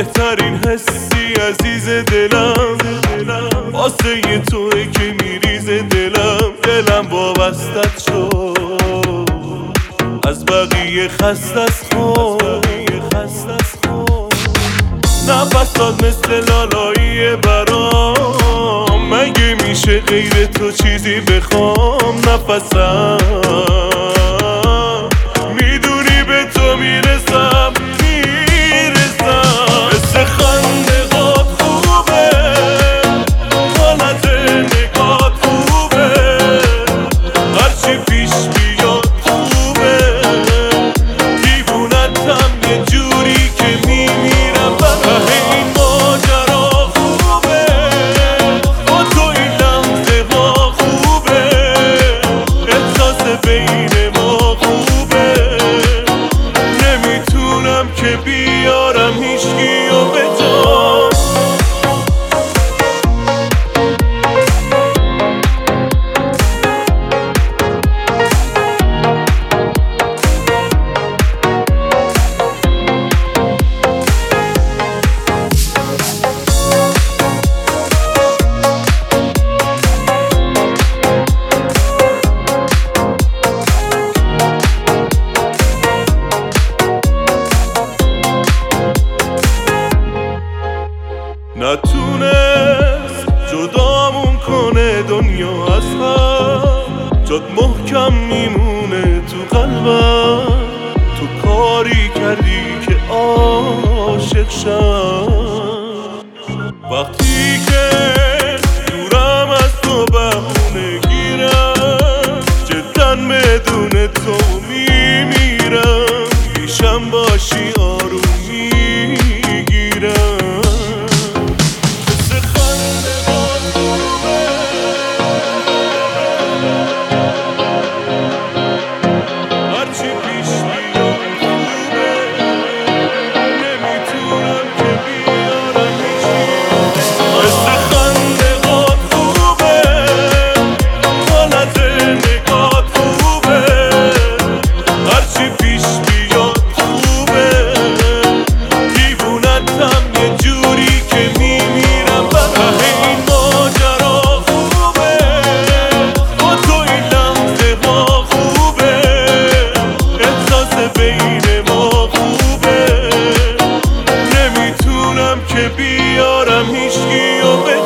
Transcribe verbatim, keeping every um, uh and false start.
بهترین حسی عزیز دلم واسه توی که میریز دلم دلم وابستت شد از بقیه خسته از خود نفسات مثل لالایی برام مگه میشه غیر تو چیزی بخوام نفسم میدونی به تو میرسم میرسم مثل خنده هات خوبه حالت نگات خوبه هرچی پیش بیاد خوبه دیوونتم یه جوری که میمیرم ته این ماجرا خوبه با تو این لحظه ها خوبه احساس بین ما خوبه نمیتونم که بیارم هیچکی و به جان نتونست جدامون کنه دنیا از هم جد محکم میمونه تو قلبم تو کاری کردی که عاشق شم وقتی که دورم از تو بهونه گیرم جدا بدون تو میمیرم پیشم باشی آروم میگیرم که بیارم هیچکی و به